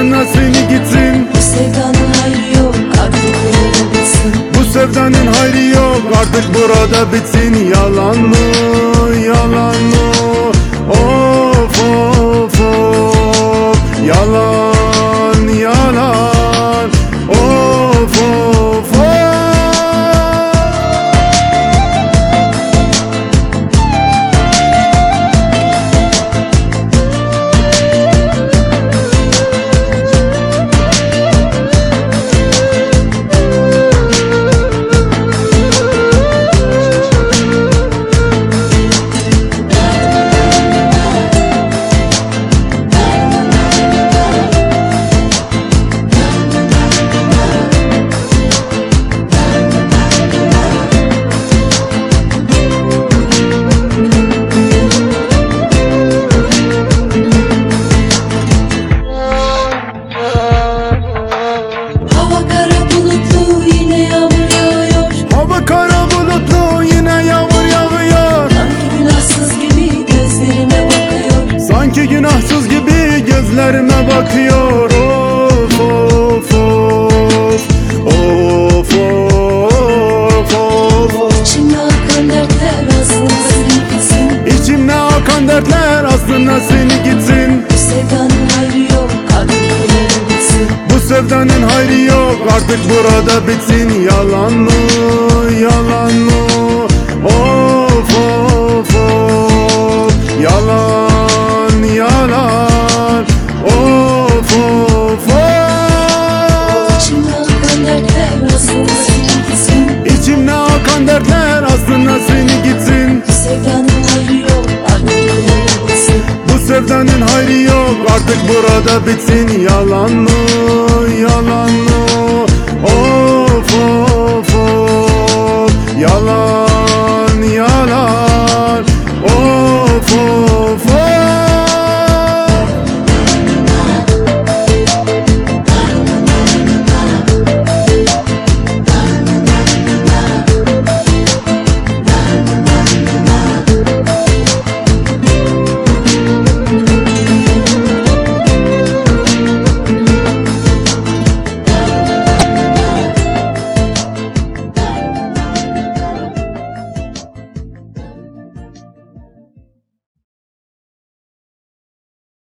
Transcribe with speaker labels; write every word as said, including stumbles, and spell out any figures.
Speaker 1: aslında seni gitsin.
Speaker 2: Bu sevdanın hayrı yok, artık burada bitsin.
Speaker 1: Bu sevdanın hayrı yok, artık burada bitsin. Yalan mı, yalan mı? Of of of. Yalan, yalan. Of of of.
Speaker 2: Hava kara bulutlu, yine yağmur yağıyor.
Speaker 1: Hava kara bulutlu, yine yağmur yağıyor.
Speaker 2: Sanki günahsız gibi gözlerime bakıyor.
Speaker 1: Sanki günahsız gibi gözlerime bakıyor. Of of of. Of of of.
Speaker 2: İçimde akan dertler aslında seni gitsin.
Speaker 1: İçimde akan dertler aslında seni gitsin.
Speaker 2: Bu sevdanın hayrı yok, artık burada bitsin.
Speaker 1: Bu sevdanın hayrı yok, artık burada bitsin. Yalan mı, yalan mı? Of of of. Yalan, yalan. Of of of.
Speaker 2: İçimde akan dertler aslında seni gitsin.
Speaker 1: İçimde akan dertler aslında seni gitsin.
Speaker 2: Bu sevdanın hayrı yok, artık burada bitsin.
Speaker 1: Bu sevdanın hayrı yok, artık burada bitsin. Yalan mı, yalan mı? Of